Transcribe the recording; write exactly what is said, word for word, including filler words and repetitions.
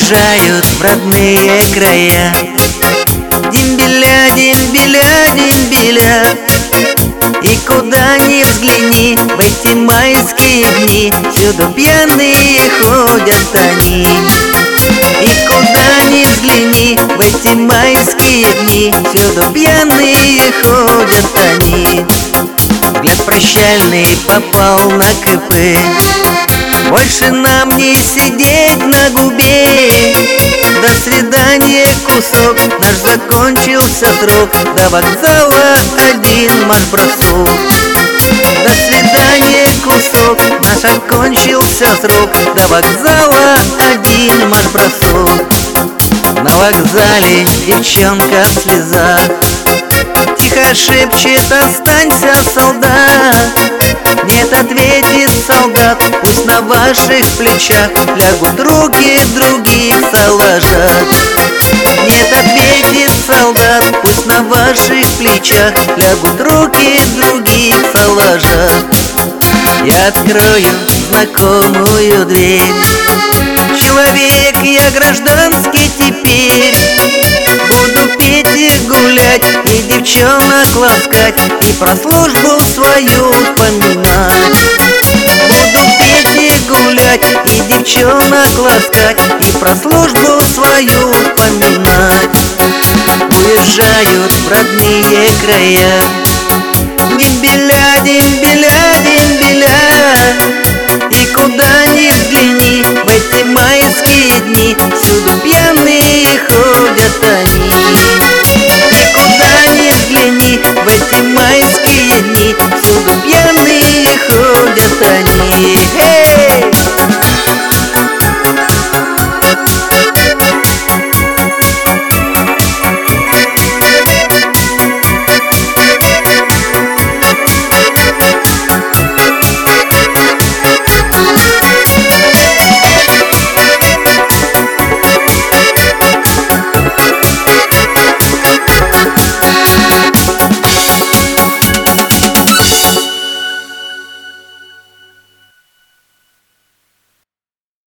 уезжают в родные края. Дембеля, дембеля, дембеля. И куда ни взгляни в эти майские дни, всюду пьяные ходят они. И куда ни взгляни в эти майские дни, всюду пьяные ходят они. Взгляд прощальный попал на КП. Больше нам не сидеть на губе. До свидания, кусок, наш закончился срок. До вокзала один марш-бросок. До свидания, кусок, наш окончился срок. До вокзала один марш-бросок. На вокзале девчонка в слезах тихо шепчет: останься, солдат. Нет, ответит солдат: пусть на ваших плечах лягут руки других салажат. Нет, ответит солдат: пусть на ваших плечах лягут руки других салажат. Я открою знакомую дверь. Человек я гражданский теперь. Буду петь и гулять, и девчонок ласкать, и про службу свою вспоминать. Буду петь и гулять, и девчонок ласкать, и про службу свою вспоминать. Уезжают в родные края. Дембеля, дембеля, дембеля. И куда ни взгляни в эти майские дни, всюду пьяные ходят они. И куда ни взгляни в эти майские дни, всюду пьяные ходят они.